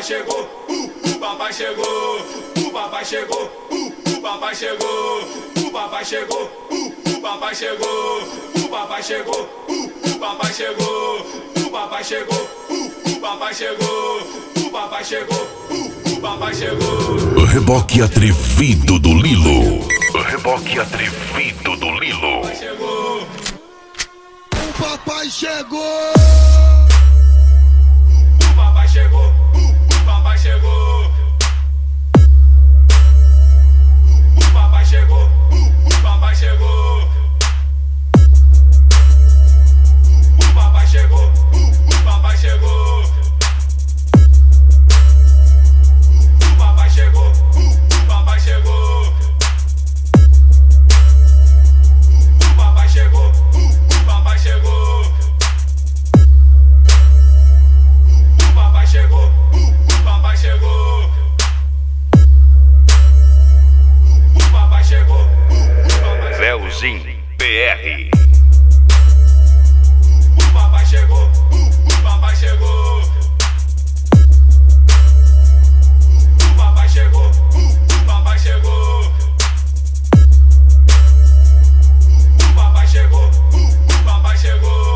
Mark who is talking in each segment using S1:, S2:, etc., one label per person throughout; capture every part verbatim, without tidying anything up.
S1: chegou, uh, o papai chegou, o papai chegou, uh, o papai chegou, o papai chegou, uh, o papai chegou, o papai chegou, uh, o papai chegou, o papai chegou, uh, o papai chegou, o papai chegou, uh, o papai chegou.
S2: O reboque atrevido do Lilo. O reboque atrevido do Lilo.
S3: O papai chegou.
S1: O papai chegou, o papai chegou. O papai chegou, o papai chegou. O papai chegou, o papai chegou. O papai chegou, o papai chegou. O papai chegou, o papai chegou. O papai chegou, o papai chegou. O papai chegou, o papai
S2: Leozinho P R.
S1: O papai chegou, o papai chegou. O papai chegou, o papai chegou. O papai chegou, o papai chegou.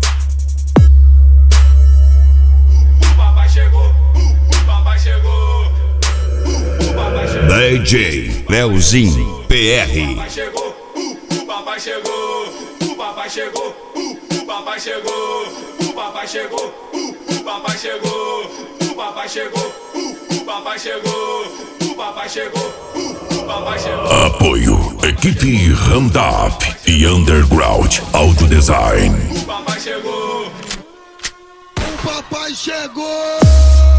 S1: O papai chegou, o papai chegou. O papai chegou.
S2: D J Leozinho P R.
S1: O papai chegou, o papai chegou, o papai chegou, o papai chegou, o papai chegou, o papai chegou, o papai chegou, o papai chegou, o papai chegou, o papai chegou.
S2: Apoio equipe Ramdap e Underground Audio Design.
S1: O papai chegou.
S3: O papai chegou.